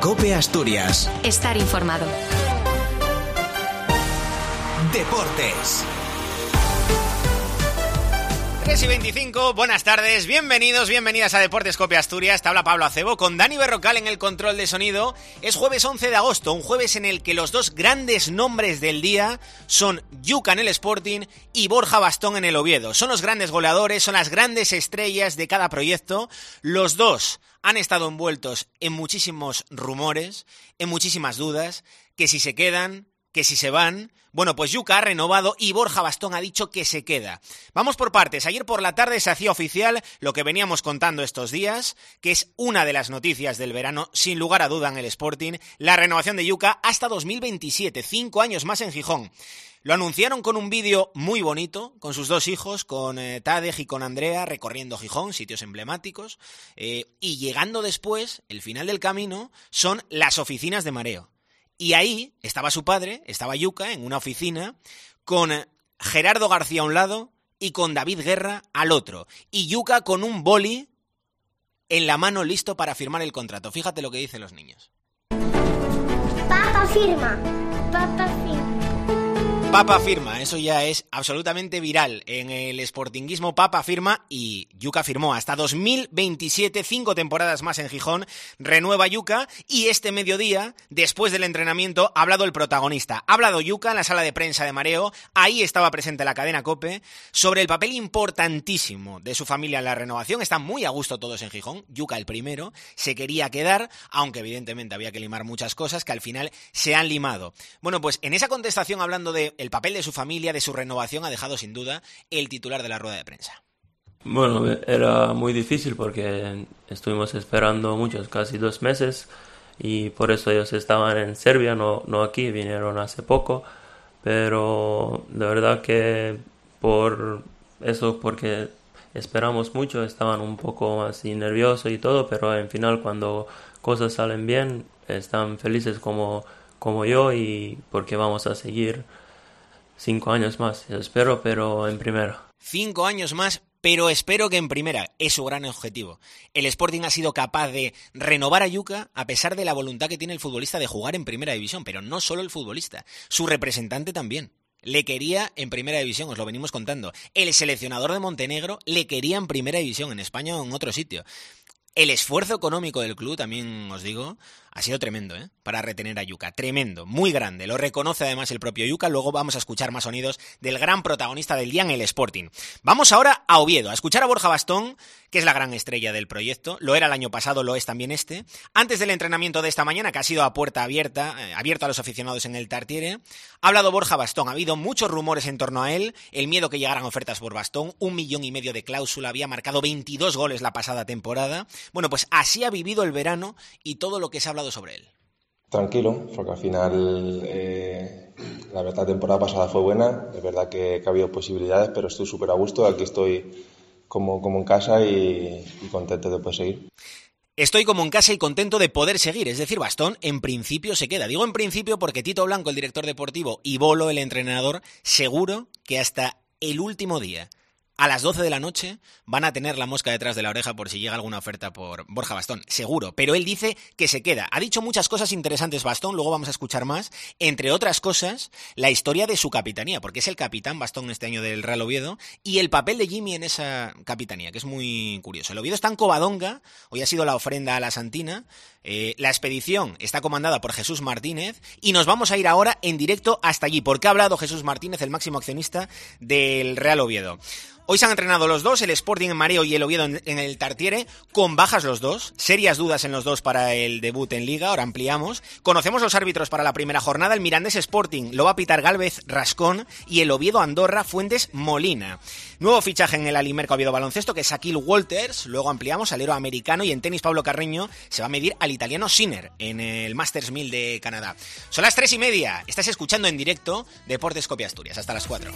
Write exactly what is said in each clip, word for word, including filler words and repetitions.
COPE Asturias. Estar informado. Deportes. tres y veinticinco, buenas tardes, bienvenidos, bienvenidas a Deportes COPE Asturias. Te habla Pablo Acebo con Dani Berrocal en el control de sonido. Es jueves once de agosto, un jueves en el que los dos grandes nombres del día son Yuka en el Sporting y Borja Bastón en el Oviedo. Son los grandes goleadores, son las grandes estrellas de cada proyecto. Los dos han estado envueltos en muchísimos rumores, en muchísimas dudas, que si se quedan, que si se van. Bueno, pues Yuka ha renovado y Borja Bastón ha dicho que se queda. Vamos por partes. Ayer por la tarde se hacía oficial lo que veníamos contando estos días, que es una de las noticias del verano, sin lugar a duda en el Sporting, la renovación de Yuka hasta dos mil veintisiete, cinco años más en Gijón. Lo anunciaron con un vídeo muy bonito, con sus dos hijos, con eh, Tadej y con Andrea, recorriendo Gijón, sitios emblemáticos, eh, y llegando después, el final del camino, son las oficinas de Mareo. Y ahí estaba su padre, estaba Yuka, en una oficina, con Gerardo García a un lado y con David Guerra al otro. Y Yuka con un boli en la mano listo para firmar el contrato. Fíjate lo que dicen los niños. Papá firma, papá firma. Papa firma, eso ya es absolutamente viral en el sportinguismo. Papa firma y Yuka firmó hasta dos mil veintisiete, cinco temporadas más en Gijón, renueva Yuka y este mediodía, después del entrenamiento, ha hablado el protagonista. Ha hablado Yuka en la sala de prensa de Mareo, ahí estaba presente la cadena COPE, sobre el papel importantísimo de su familia en la renovación. Están muy a gusto todos en Gijón, Yuka el primero, se quería quedar, aunque evidentemente había que limar muchas cosas que al final se han limado. Bueno, pues en esa contestación, hablando de el papel de su familia, de su renovación, ha dejado sin duda el titular de la rueda de prensa. Bueno, era muy difícil porque estuvimos esperando muchos, casi dos meses, y por eso ellos estaban en Serbia, no, no aquí, vinieron hace poco, pero la verdad que por eso, porque esperamos mucho, estaban un poco así nerviosos y todo, pero en final cuando cosas salen bien, están felices como, como yo, y porque vamos a seguir Cinco años más, espero, pero en primera. Cinco años más, pero espero que en primera. Es su gran objetivo. El Sporting ha sido capaz de renovar a Yuka a pesar de la voluntad que tiene el futbolista de jugar en primera división. Pero no solo el futbolista, su representante también. Le quería en primera división, os lo venimos contando. El seleccionador de Montenegro le quería en primera división, en España o en otro sitio. El esfuerzo económico del club, también os digo, ha sido tremendo, ¿eh? Para retener a Yuka. Tremendo, muy grande. Lo reconoce además el propio Yuka. Luego vamos a escuchar más sonidos del gran protagonista del día en el Sporting. Vamos ahora a Oviedo, a escuchar a Borja Bastón, que es la gran estrella del proyecto. Lo era el año pasado, lo es también este. Antes del entrenamiento de esta mañana, que ha sido a puerta abierta, eh, abierto a los aficionados en el Tartiere, ha hablado Borja Bastón. Ha habido muchos rumores en torno a él, el miedo que llegaran ofertas por Bastón, un millón y medio de cláusula, había marcado veintidós goles la pasada temporada. Bueno, pues así ha vivido el verano y todo lo que se ha hablado sobre él. Tranquilo, porque al final eh, la verdad la temporada pasada fue buena, es verdad que, que ha habido posibilidades, pero estoy súper a gusto, aquí estoy como, como en casa y, y contento de poder seguir. Estoy como en casa y contento de poder seguir, es decir, Bastón en principio se queda. Digo en principio porque Tito Blanco, el director deportivo, y Bolo, el entrenador, seguro que hasta el último día, a las doce de la noche, van a tener la mosca detrás de la oreja por si llega alguna oferta por Borja Bastón, seguro. Pero él dice que se queda. Ha dicho muchas cosas interesantes Bastón, luego vamos a escuchar más. Entre otras cosas, la historia de su capitanía, porque es el capitán Bastón este año del Real Oviedo, y el papel de Jimmy en esa capitanía, que es muy curioso. El Oviedo está en Covadonga, hoy ha sido la ofrenda a la Santina. Eh, la expedición está comandada por Jesús Martínez y nos vamos a ir ahora en directo hasta allí, porque ha hablado Jesús Martínez, el máximo accionista del Real Oviedo. Hoy se han entrenado los dos, el Sporting en Mareo y el Oviedo en, en el Tartiere, con bajas los dos, serias dudas en los dos para el debut en Liga, ahora ampliamos. Conocemos los árbitros para la primera jornada, el Mirandés Sporting lo va a pitar Gálvez Rascón y el Oviedo Andorra Fuentes Molina. Nuevo fichaje en el Alimerca Oviedo Baloncesto, que es Shaquille Walters, luego ampliamos, alero americano, y en tenis Pablo Carreño se va a medir al italiano Sinner en el Masters mil de Canadá. Son las tres y media, estás escuchando en directo Deportes COPE Asturias, hasta las cuatro.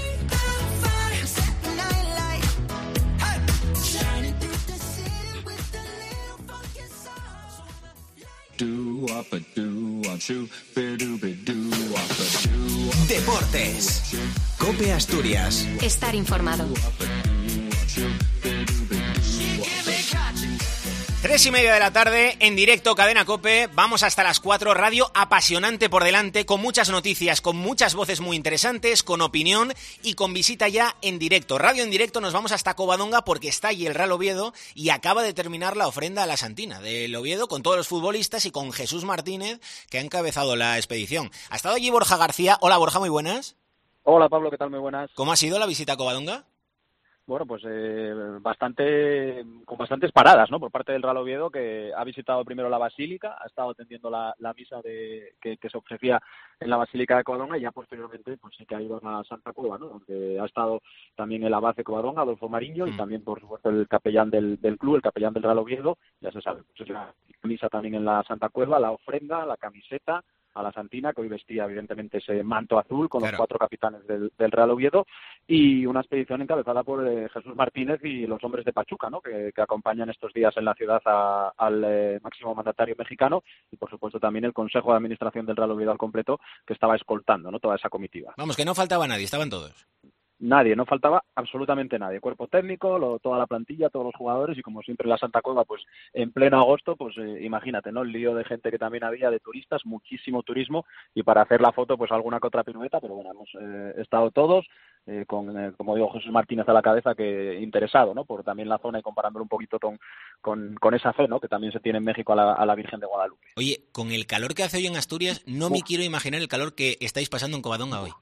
Deportes. COPE Asturias. Estar informado. tres Tres y media de la tarde, en directo, Cadena COPE. Vamos hasta las cuatro, radio apasionante por delante, con muchas noticias, con muchas voces muy interesantes, con opinión y con visita ya en directo. Radio en directo, nos vamos hasta Covadonga porque está allí el Real Oviedo y acaba de terminar la ofrenda a la Santina del Oviedo con todos los futbolistas y con Jesús Martínez, que ha encabezado la expedición. Ha estado allí Borja García. Hola, Borja, muy buenas. Hola, Pablo, ¿qué tal? Muy buenas. ¿Cómo ha sido la visita a Covadonga? Bueno, pues eh, bastante, con bastantes paradas, ¿no? Por parte del Real Oviedo, que ha visitado primero la Basílica, ha estado atendiendo la, la misa de, que, que se ofrecía en la Basílica de Covadonga y ya posteriormente pues sí que ha ido a la Santa Cueva, ¿no? Donde ha estado también el abad de Covadonga, Adolfo Mariño, mm. y también, por supuesto, el capellán del, del club, el capellán del Real Oviedo, ya se sabe, pues es la misa también en la Santa Cueva, la ofrenda, la camiseta a la Santina, que hoy vestía evidentemente ese manto azul con claro. los cuatro capitanes del, del Real Oviedo, y una expedición encabezada por eh, Jesús Martínez y los hombres de Pachuca, ¿no? que, que acompañan estos días en la ciudad a, al eh, máximo mandatario mexicano, y por supuesto también el Consejo de Administración del Real Oviedo al completo, que estaba escoltando, ¿no? toda esa comitiva. Vamos, que no faltaba nadie, estaban todos. Nadie, no faltaba absolutamente nadie. Cuerpo técnico, lo, toda la plantilla, todos los jugadores y como siempre la Santa Cueva, pues en pleno agosto, pues eh, imagínate, ¿no? El lío de gente que también había, de turistas, muchísimo turismo y para hacer la foto, pues alguna que otra pirueta, pero bueno, hemos eh, estado todos eh, con, eh, como digo, Jesús Martínez a la cabeza, que interesado, ¿no? Por también la zona y comparándolo un poquito con, con, con esa fe, ¿no? Que también se tiene en México a la, a la Virgen de Guadalupe. Oye, con el calor que hace hoy en Asturias, no Uf. me quiero imaginar el calor que estáis pasando en Covadonga hoy.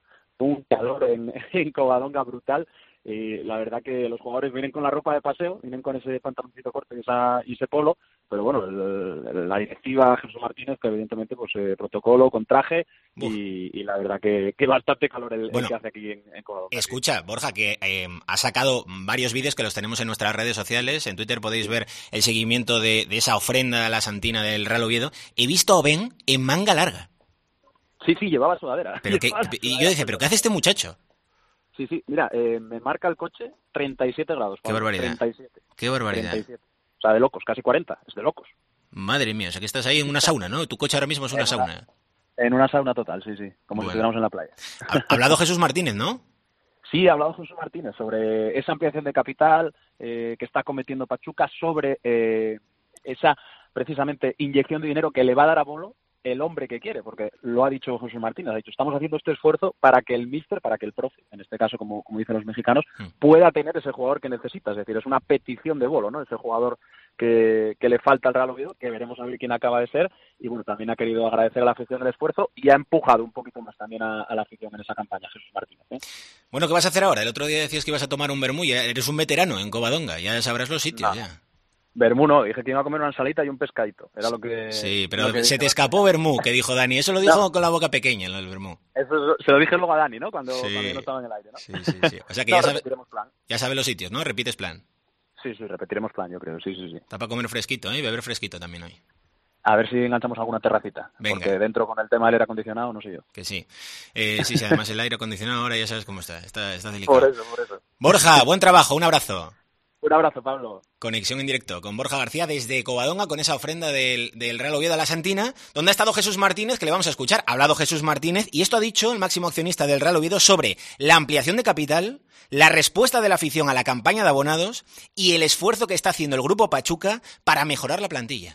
Un calor en, en Covadonga brutal. Y la verdad que los jugadores vienen con la ropa de paseo, vienen con ese pantaloncito corto y, esa, y ese polo, pero bueno, el, el, la directiva Jesús Martínez, que evidentemente pues eh, protocolo con traje y, y la verdad que, que bastante calor el, bueno, el que hace aquí en, en Covadonga. Escucha, Borja, que eh, ha sacado varios vídeos que los tenemos en nuestras redes sociales, en Twitter podéis ver el seguimiento de, de esa ofrenda a la Santina del Real Oviedo. He visto a Ben en manga larga. Sí, sí, llevaba sudadera. Pero que, llevaba y yo decía, ¿pero qué hace este muchacho? Sí, sí, mira, eh, me marca el coche treinta y siete grados. Qué barbaridad. treinta y siete. Qué barbaridad. treinta y siete. O sea, de locos, casi cuarenta, es de locos. Madre mía, o sea que estás ahí en una sauna, ¿no? Tu coche ahora mismo es una en sauna. Una, en una sauna total, sí, sí, como bueno. si estuviéramos en la playa. Ha hablado Jesús Martínez, ¿no? Sí, ha hablado Jesús Martínez sobre esa ampliación de capital eh, que está cometiendo Pachuca, sobre eh, esa, precisamente, inyección de dinero que le va a dar a Bolo el hombre que quiere, porque lo ha dicho Jesús Martínez, ha dicho, estamos haciendo este esfuerzo para que el míster, para que el profe, en este caso, como, como dicen los mexicanos, mm. pueda tener ese jugador que necesita, es decir, es una petición de Bolo, ¿no? Ese jugador que, que le falta al Real Oviedo, que veremos a ver quién acaba de ser, y bueno, también ha querido agradecer a la afición el esfuerzo y ha empujado un poquito más también a, a la afición en esa campaña, Jesús Martínez, ¿eh? Bueno, ¿qué vas a hacer ahora? El otro día decías que ibas a tomar un vermú, ya eres un veterano en Covadonga, ya sabrás los sitios, no. ya. Vermú no, dije que iba a comer una ensalita y un pescadito. Era lo que... Sí, pero se dije. te escapó vermú, que dijo Dani. Eso lo dijo no. con la boca pequeña, el vermú. Eso se lo dije luego a Dani, ¿no? Cuando, sí. cuando no estaba en el aire, ¿no? Sí, sí, sí. O sea que no, ya, sabe, ya sabe los sitios, ¿no? Repites plan. Sí, sí, repetiremos plan, yo creo. Sí, sí, sí. Está para comer fresquito, ¿eh? Beber fresquito también hoy. A ver si enganchamos alguna terracita. Venga. Porque dentro con el tema del aire acondicionado, no sé yo. Que sí. Eh, sí, sí, además el aire acondicionado ahora ya sabes cómo está. Está, está delicado. Por eso, por eso. Borja, buen trabajo. Un abrazo. Un abrazo, Pablo. Conexión en directo con Borja García desde Covadonga con esa ofrenda del, del Real Oviedo a la Santina, donde ha estado Jesús Martínez, que le vamos a escuchar. Ha hablado Jesús Martínez y esto ha dicho el máximo accionista del Real Oviedo sobre la ampliación de capital, la respuesta de la afición a la campaña de abonados y el esfuerzo que está haciendo el Grupo Pachuca para mejorar la plantilla.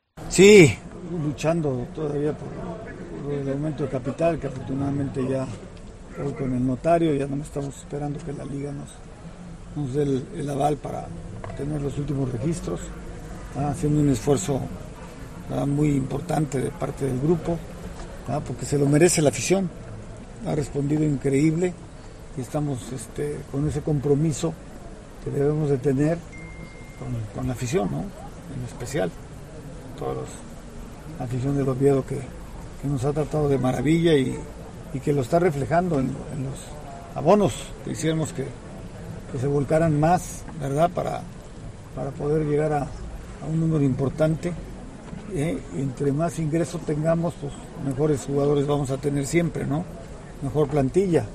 Sí, luchando todavía por, por el aumento de capital, que afortunadamente ya hoy con el notario ya no estamos esperando que la Liga nos... nos dé el, el aval para tener los últimos registros, ¿tá? Haciendo un esfuerzo ¿tá? muy importante de parte del grupo, ¿tá? Porque se lo merece la afición, ha respondido increíble y estamos este, con ese compromiso que debemos de tener con, con la afición, ¿no? En especial, toda la afición del Oviedo que, que nos ha tratado de maravilla y, y que lo está reflejando en, en los abonos que hicimos que que se volcaran más, ¿verdad? Para, para poder llegar a, a un número importante. ¿eh? Y entre más ingresos tengamos, pues mejores jugadores vamos a tener siempre, ¿no? Mejor plantilla.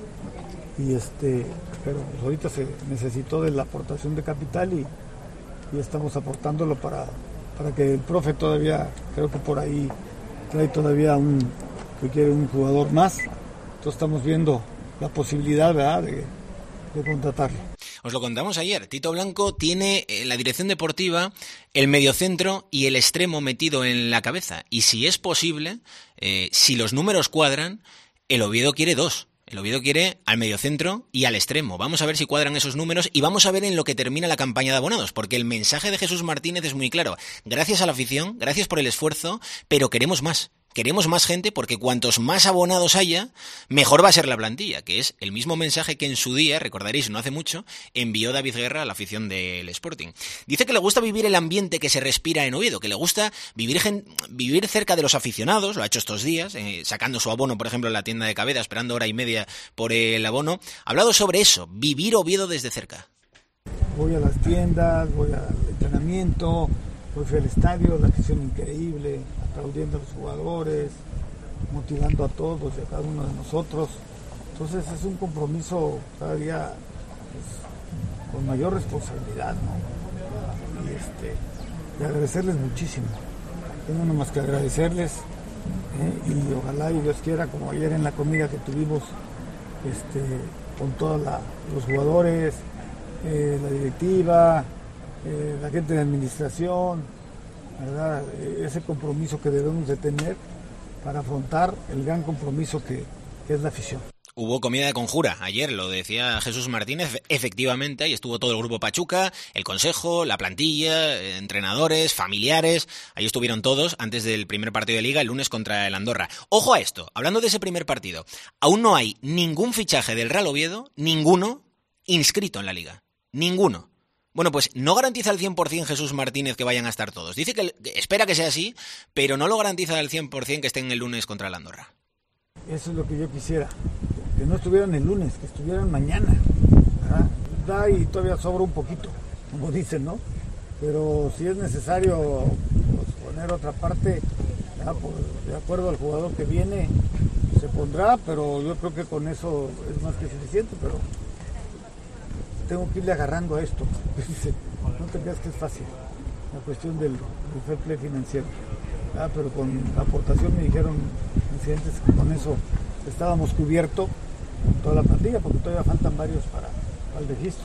Y este, pero pues ahorita se necesitó de la aportación de capital y, y estamos aportándolo para, para que el profe todavía, creo que por ahí trae todavía un, que quiere un jugador más. Entonces estamos viendo la posibilidad, ¿verdad? de, de contratarlo. Os lo contamos ayer. Tito Blanco tiene en la dirección deportiva el mediocentro y el extremo metido en la cabeza. Y si es posible, eh, si los números cuadran, el Oviedo quiere dos. El Oviedo quiere al mediocentro y al extremo. Vamos a ver si cuadran esos números y vamos a ver en lo que termina la campaña de abonados, porque el mensaje de Jesús Martínez es muy claro. Gracias a la afición, gracias por el esfuerzo, pero queremos más. Queremos más gente porque cuantos más abonados haya, mejor va a ser la plantilla, que es el mismo mensaje que en su día, recordaréis, no hace mucho, envió David Guerra a la afición del Sporting. Dice que le gusta vivir el ambiente que se respira en Oviedo, que le gusta vivir, gen- vivir cerca de los aficionados, lo ha hecho estos días, eh, sacando su abono, por ejemplo, en la tienda de Cabeda, esperando hora y media por el abono. Ha hablado sobre eso, vivir Oviedo desde cerca. Voy a las tiendas, voy al entrenamiento, voy al estadio, la afición increíble, aplaudiendo a los jugadores, motivando a todos y a cada uno de nosotros. Entonces es un compromiso cada día pues, con mayor responsabilidad, ¿no? Y, este, y agradecerles muchísimo. Tengo no más que agradecerles ¿eh? Y ojalá y Dios quiera, como ayer en la comida que tuvimos este, con todos los jugadores, eh, la directiva, eh, la gente de administración, ¿verdad? Ese compromiso que debemos de tener para afrontar el gran compromiso que, que es la afición. Hubo comida de conjura ayer, lo decía Jesús Martínez, efectivamente, ahí estuvo todo el grupo Pachuca, el consejo, la plantilla, entrenadores, familiares, ahí estuvieron todos antes del primer partido de Liga el lunes contra el Andorra. Ojo a esto, hablando de ese primer partido, aún no hay ningún fichaje del Real Oviedo, ninguno inscrito en la Liga, ninguno. Bueno, pues no garantiza al cien por ciento Jesús Martínez que vayan a estar todos. Dice que espera que sea así, pero no lo garantiza al cien por ciento que estén el lunes contra el Andorra. Eso es lo que yo quisiera, que no estuvieran el lunes, que estuvieran mañana. ¿Verdad? Da y todavía sobra un poquito, como dicen, ¿no? Pero si es necesario pues, poner otra parte, por, de acuerdo al jugador que viene, se pondrá, pero yo creo que con eso es más que suficiente, pero tengo que irle agarrando a esto. No te creas que es fácil, la cuestión del, del fair play financiero. Ah, pero con la aportación me dijeron presidentes que con eso estábamos cubiertos toda la plantilla, porque todavía faltan varios para, para el registro.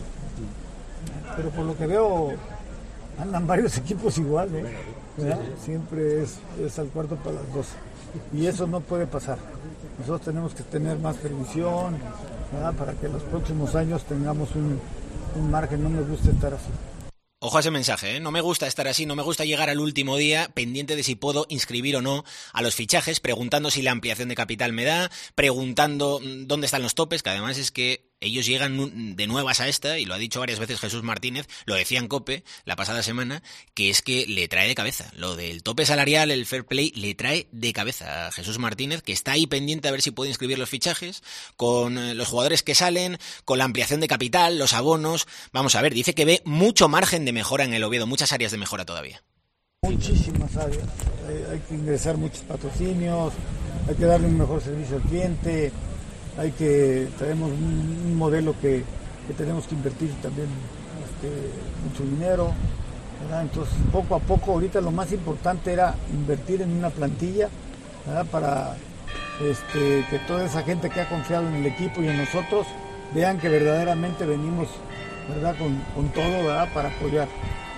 Pero por lo que veo, andan varios equipos igual, ¿eh? ¿Verdad? Siempre es, es al cuarto para las doce. Y eso no puede pasar. Nosotros tenemos que tener más previsión, ¿verdad? Para que en los próximos años tengamos un, un margen. No me gusta estar así. Ojo a ese mensaje, ¿eh? No me gusta estar así, no me gusta llegar al último día pendiente de si puedo inscribir o no a los fichajes, preguntando si la ampliación de capital me da, preguntando dónde están los topes, que además es que ellos llegan de nuevas a esta, y lo ha dicho varias veces Jesús Martínez, lo decía en COPE la pasada semana, que es que le trae de cabeza. Lo del tope salarial, el fair play, le trae de cabeza a Jesús Martínez, que está ahí pendiente a ver si puede inscribir los fichajes, con los jugadores que salen, con la ampliación de capital, los abonos. Vamos a ver, dice que ve mucho margen de mejora en el Oviedo, muchas áreas de mejora todavía. Muchísimas áreas. Hay, hay que ingresar muchos patrocinios, hay que darle un mejor servicio al cliente. Hay que, tenemos un, un modelo que, que tenemos que invertir también este, mucho dinero, ¿verdad? Entonces poco a poco, ahorita lo más importante era invertir en una plantilla, ¿verdad? Para este, que toda esa gente que ha confiado en el equipo y en nosotros vean que verdaderamente venimos, ¿verdad? Con, con todo, ¿verdad? Para apoyar.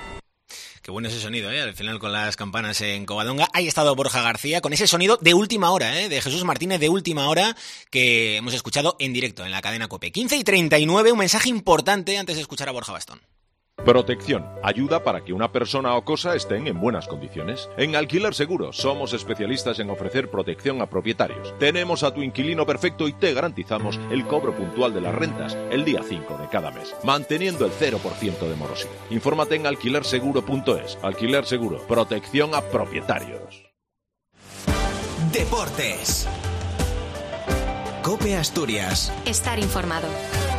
Qué bueno ese sonido, ¿eh? Al final con las campanas en Covadonga. Ahí ha estado Borja García con ese sonido de última hora, ¿eh? De Jesús Martínez de última hora que hemos escuchado en directo en la cadena COPE. quince y treinta y nueve, un mensaje importante antes de escuchar a Borja Bastón. Protección. Ayuda para que una persona o cosa estén en buenas condiciones. En Alquiler Seguro somos especialistas en ofrecer protección a propietarios. Tenemos a tu inquilino perfecto y te garantizamos el cobro puntual de las rentas el día cinco de cada mes, manteniendo el cero por ciento de morosidad. Infórmate en alquiler seguro punto es. Alquiler Seguro. Protección a propietarios. Deportes. COPE Asturias. Estar informado.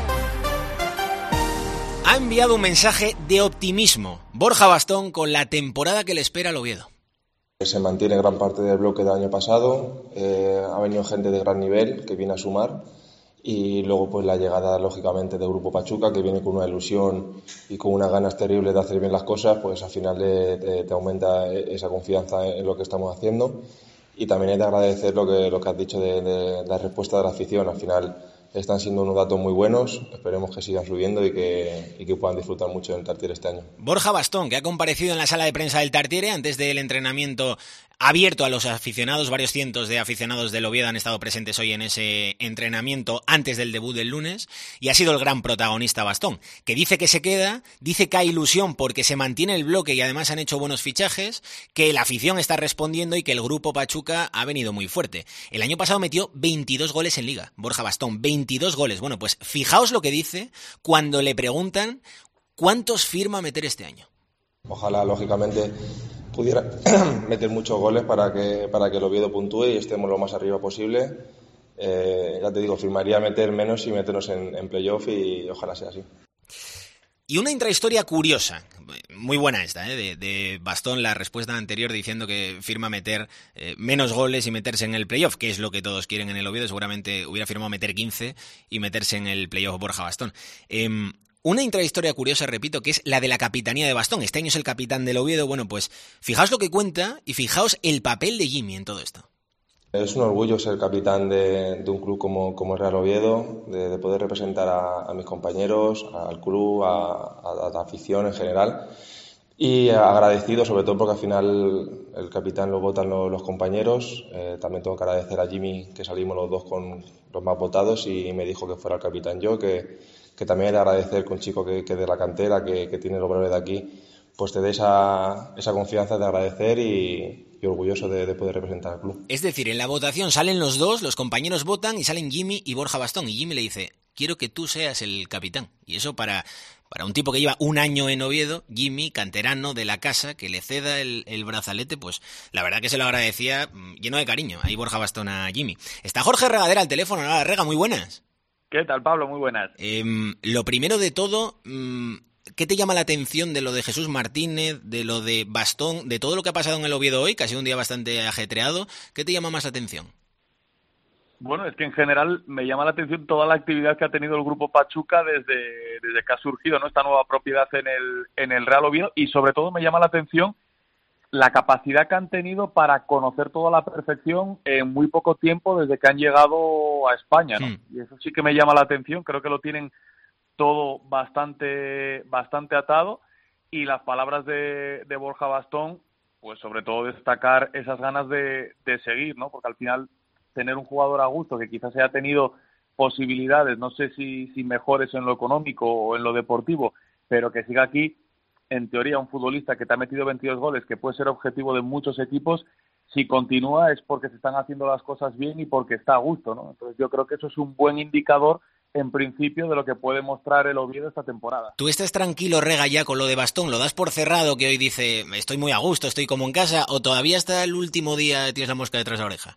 Ha enviado un mensaje de optimismo Borja Bastón con la temporada que le espera al Oviedo. Se mantiene gran parte del bloque del año pasado, eh, ha venido gente de gran nivel que viene a sumar y luego pues la llegada lógicamente del Grupo Pachuca, que viene con una ilusión y con unas ganas terribles de hacer bien las cosas, pues al final te, te, te aumenta esa confianza en lo que estamos haciendo. Y también hay que agradecer lo que, lo que has dicho de, de la respuesta de la afición. Al final están siendo unos datos muy buenos, esperemos que sigan subiendo y que, y que puedan disfrutar mucho del Tartiere este año. Borja Bastón, que ha comparecido en la sala de prensa del Tartiere antes del entrenamiento abierto a los aficionados. Varios cientos de aficionados del Oviedo han estado presentes hoy en ese entrenamiento antes del debut del lunes, y ha sido el gran protagonista Bastón, que dice que se queda, dice que hay ilusión porque se mantiene el bloque y además han hecho buenos fichajes, que la afición está respondiendo y que el grupo Pachuca ha venido muy fuerte. El año pasado metió veintidós goles en Liga, Borja Bastón, veintidós goles. Bueno, pues fijaos lo que dice cuando le preguntan cuántos firma meter este año. Ojalá, lógicamente, pudiera meter muchos goles para que, para que el Oviedo puntúe y estemos lo más arriba posible. Eh, ya te digo, firmaría meter menos y meternos en, en playoff y ojalá sea así. Y una intrahistoria curiosa, muy buena esta, ¿eh? de, de Bastón, la respuesta anterior diciendo que firma meter eh, menos goles y meterse en el playoff, que es lo que todos quieren en el Oviedo. Seguramente hubiera firmado meter quince y meterse en el playoff Borja Bastón. Eh, Una intrahistoria curiosa, repito, que es la de la capitanía de Bastón. Este año es el capitán del Oviedo. Bueno, pues fijaos lo que cuenta y fijaos el papel de Jimmy en todo esto. Es un orgullo ser capitán de, de un club como, como el Real Oviedo, de, de poder representar a, a mis compañeros, al club, a, a, a la afición en general. Y agradecido, sobre todo porque al final el capitán lo votan los, los compañeros. Eh, también tengo que agradecer a Jimmy, que salimos los dos con los más votados y me dijo que fuera el capitán yo, que, que también he de agradecer que un chico que, que de la cantera, que, que tiene los valores de aquí, pues te dé esa, esa confianza de agradecer y, y orgulloso de, de poder representar al club. Es decir, en la votación salen los dos, los compañeros votan y salen Jimmy y Borja Bastón. Y Jimmy le dice, quiero que tú seas el capitán. Y eso para... Para un tipo que lleva un año en Oviedo, Jimmy, canterano de la casa, que le ceda el, el brazalete, pues la verdad que se lo agradecía lleno de cariño. Ahí Borja Bastón a Jimmy. Está Jorge Regadera al teléfono. Hola, Rega, muy buenas. ¿Qué tal, Pablo? Muy buenas. Eh, lo primero de todo, ¿qué te llama la atención de lo de Jesús Martínez, de lo de Bastón, de todo lo que ha pasado en el Oviedo hoy, que ha sido un día bastante ajetreado? ¿Qué te llama más la atención? Bueno, es que en general me llama la atención toda la actividad que ha tenido el Grupo Pachuca desde, desde que ha surgido, ¿no?, esta nueva propiedad en el, en el Real Oviedo, y sobre todo me llama la atención la capacidad que han tenido para conocer toda la perfección en muy poco tiempo desde que han llegado a España, ¿no? Sí. Y eso sí que me llama la atención, creo que lo tienen todo bastante, bastante atado, y las palabras de, de Borja Bastón, pues sobre todo destacar esas ganas de, de seguir, ¿no? Porque al final tener un jugador a gusto que quizás haya tenido posibilidades, no sé si, si mejores en lo económico o en lo deportivo, pero que siga aquí, en teoría un futbolista que te ha metido veintidós goles, que puede ser objetivo de muchos equipos, si continúa es porque se están haciendo las cosas bien y porque está a gusto, ¿no? Entonces yo creo que eso es un buen indicador en principio de lo que puede mostrar el Oviedo esta temporada. ¿Tú estás tranquilo, Rega, ya con lo de Bastón? ¿Lo das por cerrado, que hoy dice estoy muy a gusto, estoy como en casa, o todavía hasta el último día tienes la mosca detrás de la oreja?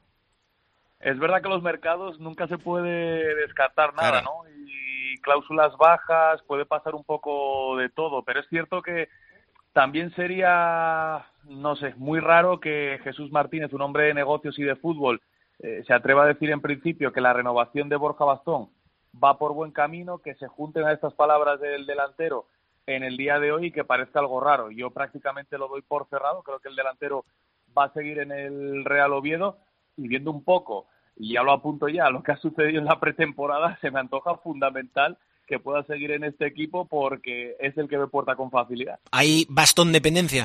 Es verdad que los mercados nunca se puede descartar nada, claro, ¿no? Y cláusulas bajas, puede pasar un poco de todo, pero es cierto que también sería, no sé, muy raro que Jesús Martínez, un hombre de negocios y de fútbol, eh, se atreva a decir en principio que la renovación de Borja Bastón va por buen camino, que se junten a estas palabras del delantero en el día de hoy y que parezca algo raro. Yo prácticamente lo doy por cerrado, creo que el delantero va a seguir en el Real Oviedo, y viendo un poco, y ya lo apunto ya, lo que ha sucedido en la pretemporada, se me antoja fundamental que pueda seguir en este equipo porque es el que me porta con facilidad. ¿Hay Bastón dependencia?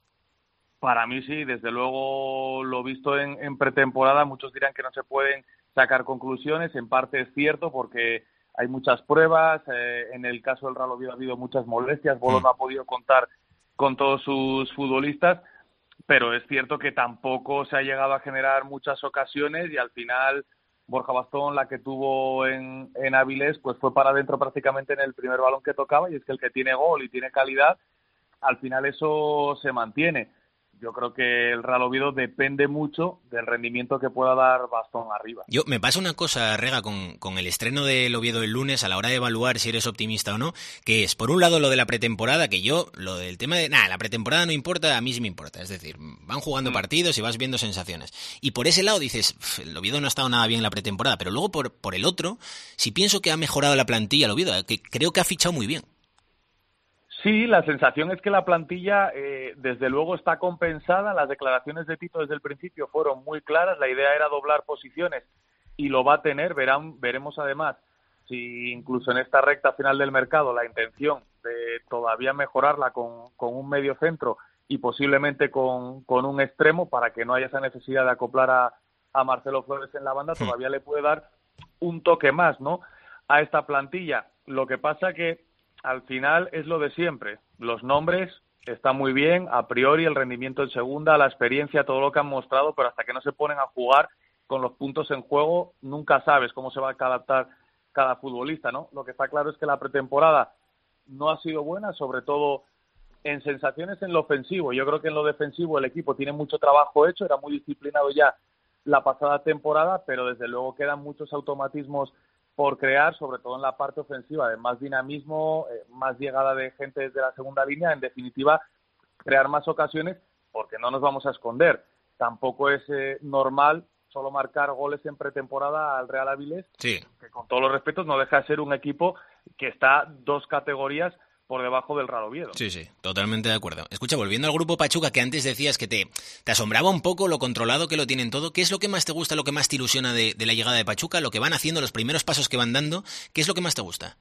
Para mí sí, desde luego lo visto en, en pretemporada, muchos dirán que no se pueden sacar conclusiones, en parte es cierto porque hay muchas pruebas, eh, en el caso del Real Oviedo ha habido muchas molestias, Bolo no ha podido contar con todos sus futbolistas, pero es cierto que tampoco se ha llegado a generar muchas ocasiones y al final Borja Bastón, la que tuvo en, en Avilés, pues fue para adentro prácticamente en el primer balón que tocaba, y es que el que tiene gol y tiene calidad, al final eso se mantiene. Yo creo que el Real Oviedo depende mucho del rendimiento que pueda dar Bastón arriba. Yo me pasa una cosa, Rega, con, con el estreno del Oviedo el lunes, a la hora de evaluar si eres optimista o no, que es, por un lado, lo de la pretemporada, que yo, lo del tema de, nada, la pretemporada no importa, a mí sí me importa. Es decir, van jugando mm. partidos y vas viendo sensaciones. Y por ese lado dices, el Oviedo no ha estado nada bien en la pretemporada, pero luego por, por el otro, si pienso que ha mejorado la plantilla el Oviedo, que creo que ha fichado muy bien. Sí, la sensación es que la plantilla, eh, desde luego, está compensada. Las declaraciones de Tito desde el principio fueron muy claras. La idea era doblar posiciones y lo va a tener. Verán, veremos además si incluso en esta recta final del mercado la intención de todavía mejorarla con, con un medio centro y posiblemente con, con un extremo para que no haya esa necesidad de acoplar a, a Marcelo Flores en la banda, sí. Todavía le puede dar un toque más, ¿no?, a esta plantilla. Lo que pasa que al final es lo de siempre. Los nombres están muy bien, a priori el rendimiento en segunda, la experiencia, todo lo que han mostrado, pero hasta que no se ponen a jugar con los puntos en juego, nunca sabes cómo se va a adaptar cada futbolista, ¿no? Lo que está claro es que la pretemporada no ha sido buena, sobre todo en sensaciones en lo ofensivo. Yo creo que en lo defensivo el equipo tiene mucho trabajo hecho, era muy disciplinado ya la pasada temporada, pero desde luego quedan muchos automatismos por crear, sobre todo en la parte ofensiva, de más dinamismo, eh, más llegada de gente desde la segunda línea, en definitiva, crear más ocasiones, porque no nos vamos a esconder. Tampoco es eh, normal solo marcar goles en pretemporada al Real Avilés, sí. Que con todos los respetos no deja de ser un equipo que está dos categorías por debajo del Real Oviedo. Sí, sí, totalmente de acuerdo. Escucha, volviendo al grupo Pachuca, que antes decías que te, te asombraba un poco lo controlado que lo tienen todo, ¿qué es lo que más te gusta, lo que más te ilusiona de, de la llegada de Pachuca, lo que van haciendo, los primeros pasos que van dando? ¿Qué es lo que más te gusta?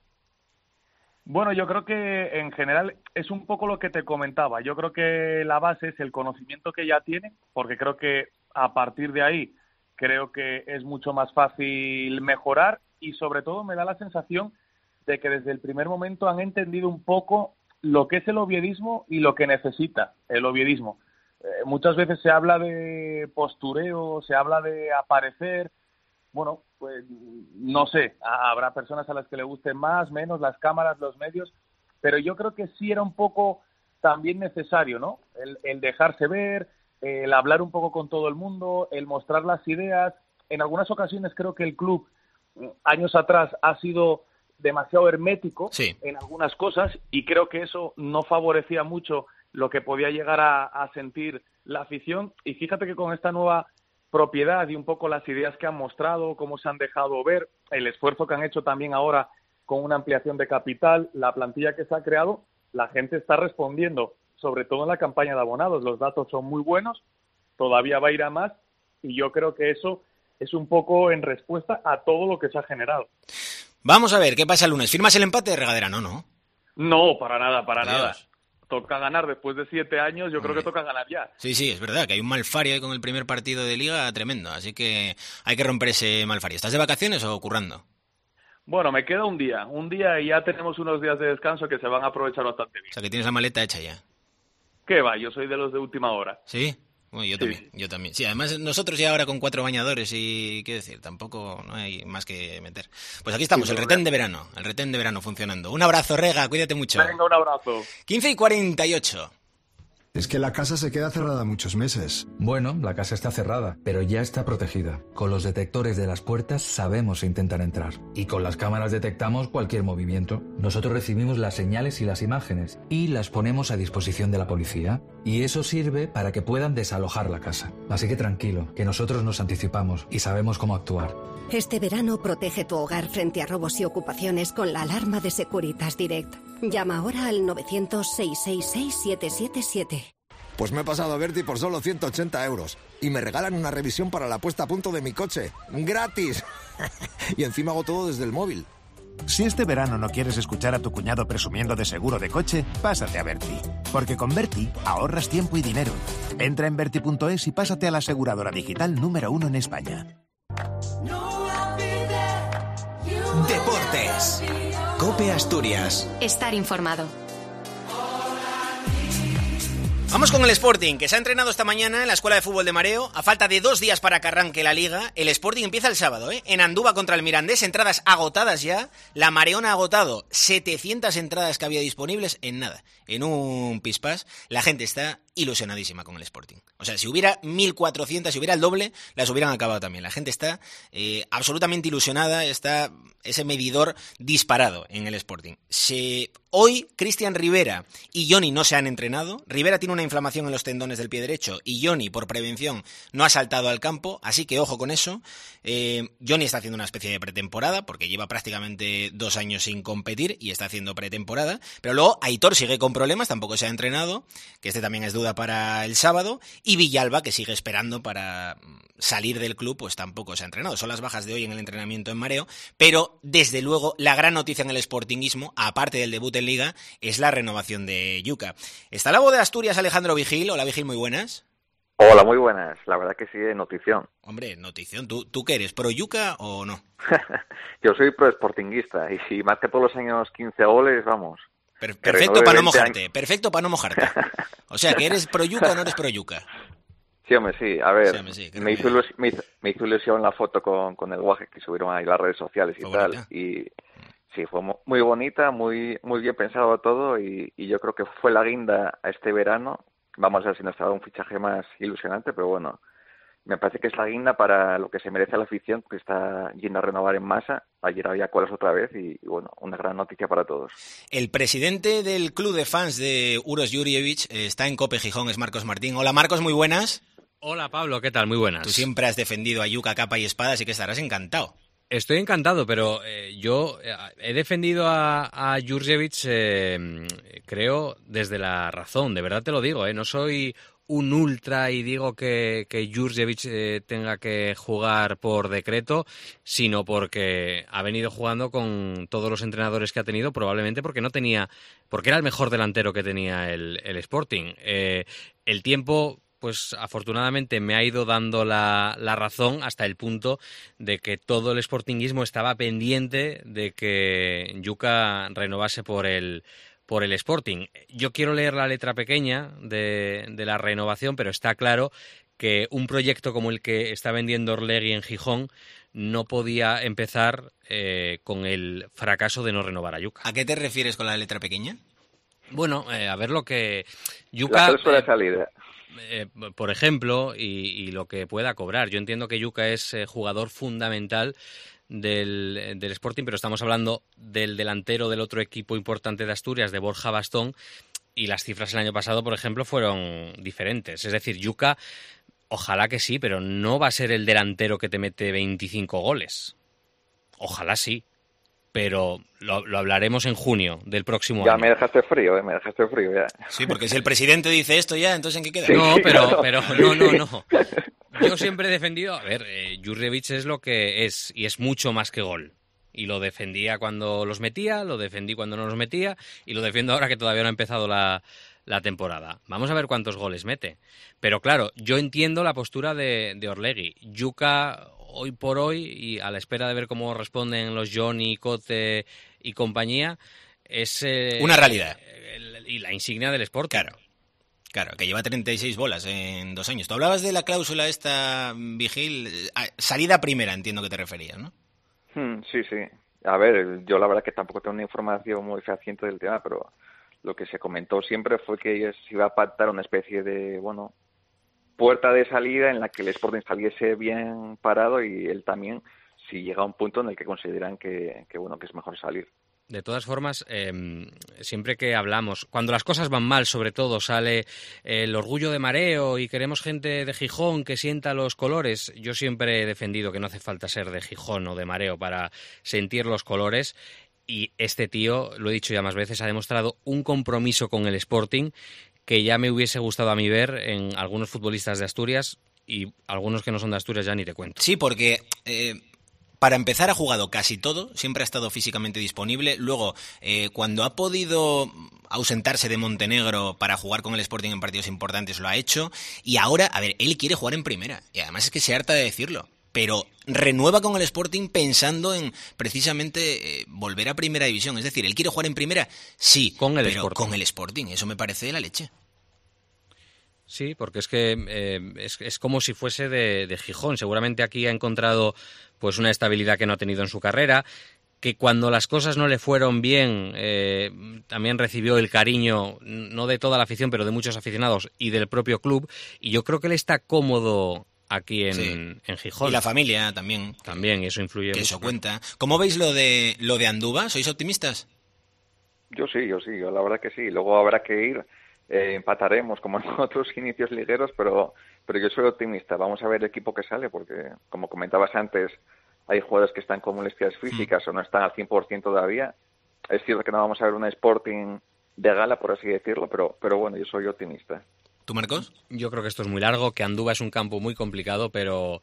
Bueno, yo creo que en general es un poco lo que te comentaba. Yo creo que la base es el conocimiento que ya tienen, porque creo que a partir de ahí creo que es mucho más fácil mejorar y sobre todo me da la sensación de que desde el primer momento han entendido un poco lo que es el oviedismo y lo que necesita el oviedismo. Eh, muchas veces se habla de postureo, se habla de aparecer. Bueno, pues no sé, habrá personas a las que le gusten más, menos, las cámaras, los medios, pero yo creo que sí era un poco también necesario, ¿no? El, el dejarse ver, el hablar un poco con todo el mundo, el mostrar las ideas. En algunas ocasiones creo que el club, años atrás, ha sido demasiado hermético, sí, en algunas cosas, y creo que eso no favorecía mucho lo que podía llegar a, a sentir la afición. Y fíjate que con esta nueva propiedad y un poco las ideas que han mostrado, cómo se han dejado ver, el esfuerzo que han hecho también ahora con una ampliación de capital, la plantilla que se ha creado, la gente está respondiendo, sobre todo en la campaña de abonados. Los datos son muy buenos, todavía va a ir a más, y yo creo que eso es un poco en respuesta a todo lo que se ha generado. Vamos a ver, ¿qué pasa el lunes? ¿Firmas el empate de Regadera? No, no. No, para nada, para Dios. nada. Toca ganar después de siete años, yo Hombre. creo que toca ganar ya. Sí, sí, es verdad que hay un malfario ahí con el primer partido de Liga tremendo, así que hay que romper ese malfario. ¿Estás de vacaciones o currando? Bueno, me queda un día, un día y ya tenemos unos días de descanso que se van a aprovechar bastante bien. O sea, que tienes la maleta hecha ya. ¿Qué va? Yo soy de los de última hora. ¿Sí? Bueno, yo Sí. también, yo también. Sí, además nosotros ya ahora con cuatro bañadores y, qué decir, tampoco no hay más que meter. Pues aquí estamos, Sí, el pero retén de verano, el retén de verano funcionando. Un abrazo, Rega, cuídate mucho. Venga, un abrazo. quince y cuarenta y ocho. Es que la casa se queda cerrada muchos meses. Bueno, la casa está cerrada, pero ya está protegida. Con los detectores de las puertas sabemos intentar entrar. Y con las cámaras detectamos cualquier movimiento. Nosotros recibimos las señales y las imágenes y las ponemos a disposición de la policía. Y eso sirve para que puedan desalojar la casa. Así que tranquilo, que nosotros nos anticipamos y sabemos cómo actuar. Este verano protege tu hogar frente a robos y ocupaciones con la alarma de Securitas Direct. Llama ahora al novecientos, seiscientos sesenta y seis, siete siete siete. Pues me he pasado a Berti por solo ciento ochenta euros. Y me regalan una revisión para la puesta a punto de mi coche. ¡Gratis! Y encima hago todo desde el móvil. Si este verano no quieres escuchar a tu cuñado presumiendo de seguro de coche, pásate a Berti. Porque con Berti ahorras tiempo y dinero. Entra en berti punto es y pásate a la aseguradora digital número uno en España. Deportes. COPE Asturias. Estar informado. Vamos con el Sporting, que se ha entrenado esta mañana en la Escuela de Fútbol de Mareo. A falta de dos días para que arranque la Liga, el Sporting empieza el sábado, ¿eh? En Andúba contra el Mirandés, entradas agotadas ya. La Mareona ha agotado setecientas entradas que había disponibles en nada, en un pispás. La gente está ilusionadísima con el Sporting. O sea, si hubiera mil cuatrocientas, si hubiera el doble, las hubieran acabado también. La gente está eh, absolutamente ilusionada, está ese medidor disparado en el Sporting. Se... Hoy, Cristian Rivera y Johnny no se han entrenado. Rivera tiene una inflamación en los tendones del pie derecho y Johnny, por prevención, no ha saltado al campo, así que ojo con eso. Eh, Johnny está haciendo una especie de pretemporada, porque lleva prácticamente dos años sin competir y está haciendo pretemporada. Pero luego Aitor sigue con problemas, tampoco se ha entrenado, que este también es duda duda para el sábado, y Villalba, que sigue esperando para salir del club, pues tampoco se ha entrenado. Son las bajas de hoy en el entrenamiento en mareo, pero desde luego la gran noticia en el sportinguismo, aparte del debut en Liga, es la renovación de Yuka. Está la voz de Asturias, Alejandro Vigil. Hola, Vigil, muy buenas. Hola, muy buenas. La verdad que sí, notición. Hombre, notición. ¿Tú, tú qué eres, pro Yuka o no? Yo soy pro sportinguista y si marca todos los años quince goles, vamos. Per- perfecto para no mojarte, años. perfecto para no mojarte. O sea, que eres pro Yuka o no eres pro Yuka. Sí, hombre, sí. A ver, sí, hombre, sí, me, hizo ilus- me, hizo, me hizo ilusión la foto con, con el guaje que subieron ahí las redes sociales y fue tal. Bonita. Y sí, fue muy bonita, muy muy bien pensado todo y, y yo creo que fue la guinda a este verano. Vamos a ver si nos da un fichaje más ilusionante, pero bueno, me parece que es la guinda para lo que se merece la afición, que está yendo a renovar en masa. Ayer había colas otra vez y, y bueno, una gran noticia para todos. El presidente del club de fans de Uros Jurjevic eh, está en Cope Gijón, es Marcos Martín. Hola Marcos, muy buenas. Hola Pablo, ¿qué tal? Muy buenas. Tú siempre has defendido a Yuka capa y espada, así que estarás encantado. Estoy encantado, pero eh, yo eh, he defendido a, a Jurjevic, eh, creo, desde la razón, de verdad te lo digo, eh, no soy un ultra y digo que, que Jurjevic eh, tenga que jugar por decreto, sino porque ha venido jugando con todos los entrenadores que ha tenido, probablemente porque no tenía, porque era el mejor delantero que tenía el, el Sporting. Eh, el tiempo... pues afortunadamente me ha ido dando la, la razón hasta el punto de que todo el sportinguismo estaba pendiente de que Yuka renovase por el, por el Sporting. Yo quiero leer la letra pequeña de, de la renovación, pero está claro que un proyecto como el que está vendiendo Orlegui en Gijón no podía empezar eh, con el fracaso de no renovar a Yuka. ¿A qué te refieres con la letra pequeña? Bueno, eh, a ver lo que... Yuka, la cláusula de salida. Eh, por ejemplo, y, y lo que pueda cobrar. Yo entiendo que Yuka es eh, jugador fundamental del, del Sporting, pero estamos hablando del delantero del otro equipo importante de Asturias, de Borja Bastón, y las cifras el año pasado, por ejemplo, fueron diferentes. Es decir, Yuka, ojalá que sí, pero no va a ser el delantero que te mete veinticinco goles. Ojalá sí. Pero lo, lo hablaremos en junio del próximo ya año. Ya me dejaste frío, eh, me dejaste frío ya. Sí, porque si el presidente dice esto ya, entonces ¿en qué queda? Sí, no, pero, claro. pero no, no, no. Yo siempre he defendido, a ver, eh, Jurjevic es lo que es, y es mucho más que gol. Y lo defendía cuando los metía, lo defendí cuando no los metía, y lo defiendo ahora que todavía no ha empezado la, la temporada. Vamos a ver cuántos goles mete. Pero claro, yo entiendo la postura de, de Orlegui. Yuka... hoy por hoy, y a la espera de ver cómo responden los Johnny, Cote y compañía, es... Eh, una realidad. El, y la insignia del Sporting. Claro, claro, que lleva treinta y seis bolas en dos años. Tú hablabas de la cláusula esta, Vigil, salida primera, entiendo que te referías, ¿no? Hmm, sí, sí. A ver, yo la verdad que tampoco tengo una información muy fehaciente del tema, pero lo que se comentó siempre fue que se iba a pactar una especie de, bueno... puerta de salida en la que el Sporting saliese bien parado y él también, si llega a un punto en el que consideran que, que bueno que es mejor salir. De todas formas, eh, siempre que hablamos, cuando las cosas van mal, sobre todo, sale el orgullo de mareo y queremos gente de Gijón que sienta los colores. Yo siempre he defendido que no hace falta ser de Gijón o de mareo para sentir los colores. Y este tío, lo he dicho ya más veces, ha demostrado un compromiso con el Sporting que ya me hubiese gustado a mí ver en algunos futbolistas de Asturias y algunos que no son de Asturias ya ni te cuento. Sí, porque eh, para empezar ha jugado casi todo, siempre ha estado físicamente disponible. Luego, eh, cuando ha podido ausentarse de Montenegro para jugar con el Sporting en partidos importantes, lo ha hecho. Y ahora, a ver, él quiere jugar en primera. Y además es que se harta de decirlo. Pero renueva con el Sporting pensando en precisamente eh, volver a Primera División. Es decir, ¿él quiere jugar en Primera? Sí, con el pero Sporting. con el Sporting. Eso me parece de la leche. Sí, porque es que eh, es, es como si fuese de, de Gijón. Seguramente aquí ha encontrado pues una estabilidad que no ha tenido en su carrera, que cuando las cosas no le fueron bien eh, también recibió el cariño, no de toda la afición, pero de muchos aficionados y del propio club. Y yo creo que él está cómodo aquí en, sí. en Gijón. Y la familia también. También, y eso influye que mucho. eso cuenta. ¿Cómo veis lo de lo de Andúba? ¿Sois optimistas? Yo sí, yo sí, yo la verdad que sí. Luego habrá que ir, eh, empataremos como en otros inicios ligueros, pero pero yo soy optimista. Vamos a ver el equipo que sale, porque como comentabas antes, hay jugadores que están con molestias físicas mm. o no están al cien por ciento todavía. Es cierto que no vamos a ver una Sporting de gala, por así decirlo, pero pero bueno, yo soy optimista. ¿Tú, Marcos? Yo creo que esto es muy largo, que Andúba es un campo muy complicado, pero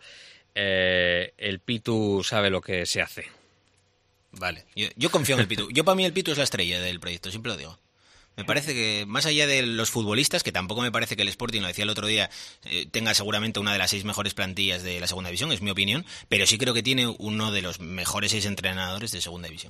eh, el Pitu sabe lo que se hace. Vale, yo, yo confío en el Pitu. Yo para mí el Pitu es la estrella del proyecto, siempre lo digo. Me parece que, más allá de los futbolistas, que tampoco me parece que el Sporting, lo decía el otro día, eh, tenga seguramente una de las seis mejores plantillas de la segunda división, es mi opinión, pero sí creo que tiene uno de los mejores seis entrenadores de segunda división.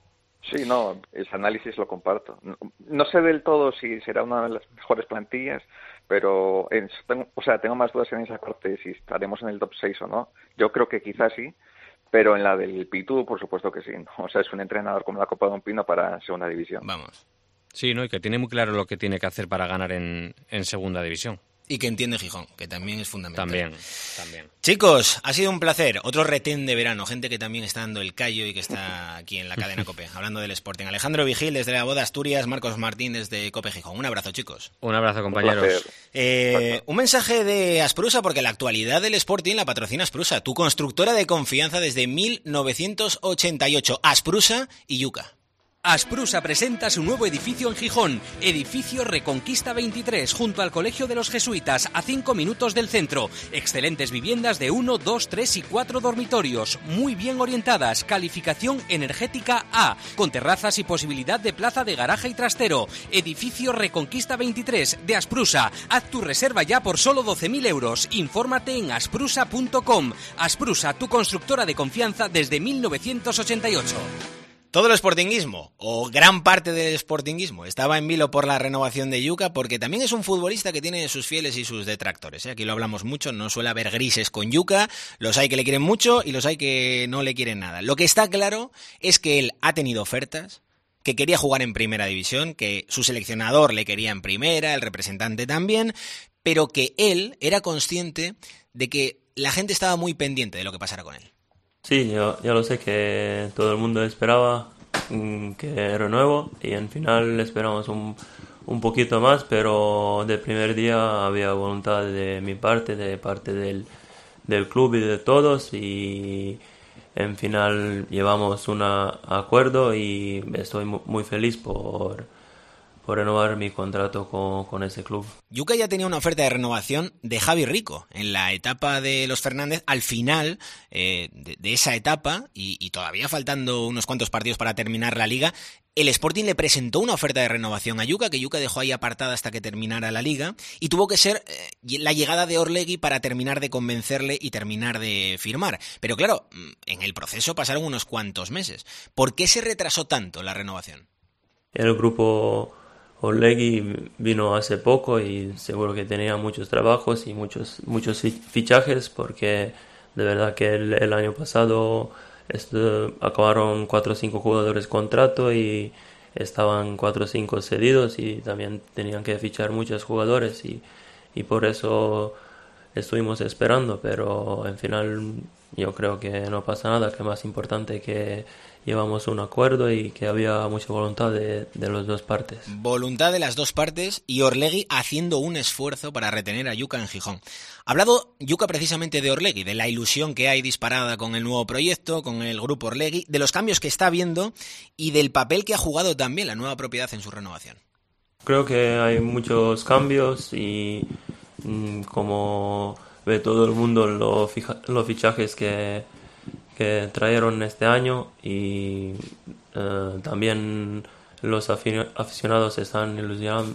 Sí, no, ese análisis lo comparto. No, no sé del todo si será una de las mejores plantillas, pero en, tengo, o sea, tengo más dudas en esa parte, si estaremos en el top seis o no. Yo creo que quizás sí, pero en la del Pitu, por supuesto que sí, ¿no? O sea, es un entrenador como la Copa de un Pino para segunda división. Vamos. Sí, ¿no? Y que tiene muy claro lo que tiene que hacer para ganar en, en segunda división. Y que entiende Gijón, que también es fundamental. También, también. Chicos, ha sido un placer. Otro retén de verano, gente que también está dando el callo y que está aquí en la cadena COPE, hablando del Sporting. Alejandro Vigil desde la Boda Asturias, Marcos Martín desde COPE Gijón. Un abrazo, chicos. Un abrazo, compañeros. Un, eh, un mensaje de Asprusa, porque la actualidad del Sporting la patrocina Asprusa, tu constructora de confianza desde mil novecientos ochenta y ocho. Asprusa y Yuca. Asprusa presenta su nuevo edificio en Gijón, edificio Reconquista veintitrés, junto al Colegio de los Jesuitas, a cinco minutos del centro. Excelentes viviendas de uno, dos, tres y cuatro dormitorios, muy bien orientadas, calificación energética A, con terrazas y posibilidad de plaza de garaje y trastero. Edificio Reconquista veintitrés de Asprusa. Haz tu reserva ya por solo doce mil euros. Infórmate en asprusa punto com. Asprusa, tu constructora de confianza desde mil novecientos ochenta y ocho. Todo el sportinguismo, o gran parte del sportinguismo, estaba en vilo por la renovación de Yuca, porque también es un futbolista que tiene sus fieles y sus detractores, ¿eh? Aquí lo hablamos mucho, no suele haber grises con Yuca, los hay que le quieren mucho y los hay que no le quieren nada. Lo que está claro es que él ha tenido ofertas, que quería jugar en primera división, que su seleccionador le quería en primera, el representante también, pero que él era consciente de que la gente estaba muy pendiente de lo que pasara con él. Sí, yo, ya lo sé que todo el mundo esperaba mm, que renuevo y al final esperamos un, un poquito más, pero del primer día había voluntad de mi parte, de parte del, del club y de todos, y en final llevamos un acuerdo y estoy muy feliz por, por renovar mi contrato con, con ese club. Yuca ya tenía una oferta de renovación de Javi Rico en la etapa de los Fernández. Al final eh, de, de esa etapa, y, y todavía faltando unos cuantos partidos para terminar la Liga, el Sporting le presentó una oferta de renovación a Yuca, que Yuca dejó ahí apartada hasta que terminara la Liga, y tuvo que ser eh, la llegada de Orlegui para terminar de convencerle y terminar de firmar. Pero claro, en el proceso pasaron unos cuantos meses. ¿Por qué se retrasó tanto la renovación? El grupo Orlegui vino hace poco y seguro que tenía muchos trabajos y muchos muchos fichajes, porque de verdad que el, el año pasado esto, acabaron cuatro o cinco jugadores contrato y estaban cuatro o cinco cedidos y también tenían que fichar muchos jugadores y, y por eso estuvimos esperando, pero en final yo creo que no pasa nada, que es más importante que llevamos un acuerdo y que había mucha voluntad de, de las dos partes. Voluntad de las dos partes y Orlegui haciendo un esfuerzo para retener a Yuca en Gijón. Ha hablado Yuca precisamente de Orlegui, de la ilusión que hay disparada con el nuevo proyecto, con el grupo Orlegui, de los cambios que está viendo y del papel que ha jugado también la nueva propiedad en su renovación. Creo que hay muchos cambios y mmm, como ve todo el mundo los, fija- los fichajes que que trajeron este año y uh, también los afi- aficionados están ilusionados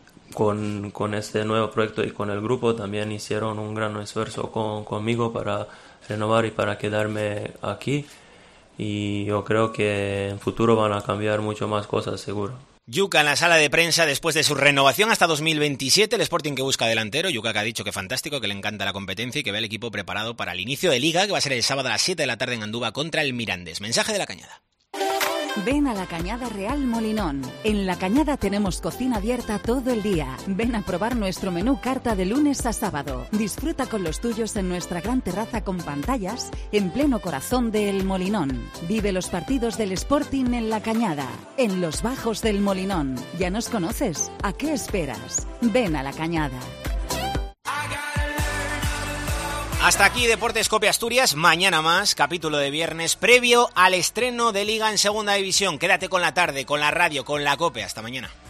con, con este nuevo proyecto y con el grupo. También hicieron un gran esfuerzo con, conmigo para renovar y para quedarme aquí, y yo creo que en futuro van a cambiar mucho más cosas seguro. Yuca en la sala de prensa después de su renovación hasta dos mil veintisiete, el Sporting que busca delantero. Yuca que ha dicho que fantástico, que le encanta la competencia y que ve al equipo preparado para el inicio de Liga, que va a ser el sábado a las siete de la tarde en Andúba contra el Mirandés. Mensaje de La Cañada. Ven a La Cañada Real Molinón. En La Cañada tenemos cocina abierta todo el día. Ven a probar nuestro menú carta de lunes a sábado. Disfruta con los tuyos en nuestra gran terraza con pantallas en pleno corazón de El Molinón. Vive los partidos del Sporting en La Cañada, en los bajos del Molinón. ¿Ya nos conoces? ¿A qué esperas? Ven a La Cañada. Hasta aquí Deportes COPE Asturias, mañana más, capítulo de viernes, previo al estreno de Liga en Segunda División. Quédate con la tarde, con la radio, con la COPE. Hasta mañana.